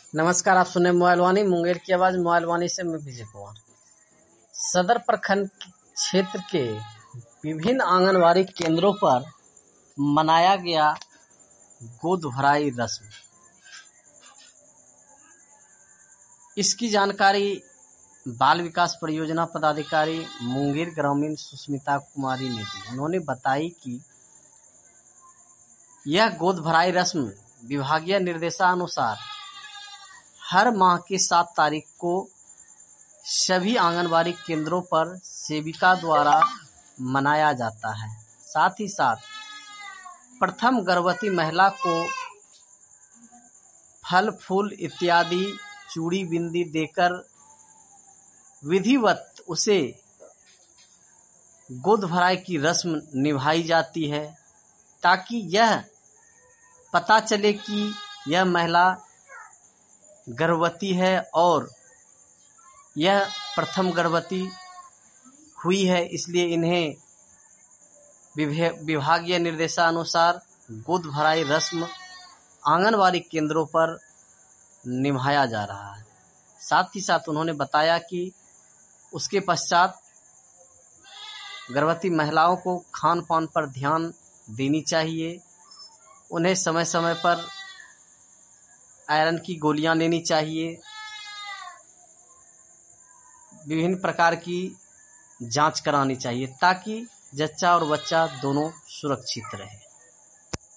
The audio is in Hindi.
नमस्कार, आप सुने मोबाइल वाणी मुंगेर की आवाज़। मोबाइल वाणी से मैं विजय कुमार। सदर प्रखंड क्षेत्र के विभिन्न आंगनबाड़ी केंद्रों पर मनाया गया गोद भराई रस्म। इसकी जानकारी बाल विकास परियोजना पदाधिकारी मुंगेर ग्रामीण सुष्मिता कुमारी ने दी। उन्होंने बताई कि यह गोद भराई रस्म विभागीय निर्देशानुसार हर माह की 7 तारीख को सभी आंगनबाड़ी केंद्रों पर सेविका द्वारा मनाया जाता है। साथ ही साथ प्रथम गर्भवती महिला को फल फूल इत्यादि चूड़ी बिंदी देकर विधिवत उसे गोद भराई की रस्म निभाई जाती है, ताकि यह पता चले कि यह महिला गर्भवती है और यह प्रथम गर्भवती हुई है। इसलिए इन्हें विभागीय निर्देशानुसार गोद भराई रस्म आंगनबाड़ी केंद्रों पर निभाया जा रहा है। साथ ही साथ उन्होंने बताया कि उसके पश्चात गर्भवती महिलाओं को खान पान पर ध्यान देनी चाहिए। उन्हें समय समय पर आयरन की गोलियां लेनी चाहिए। विभिन्न प्रकार की जांच करानी चाहिए, ताकि जच्चा और बच्चा दोनों सुरक्षित रहे।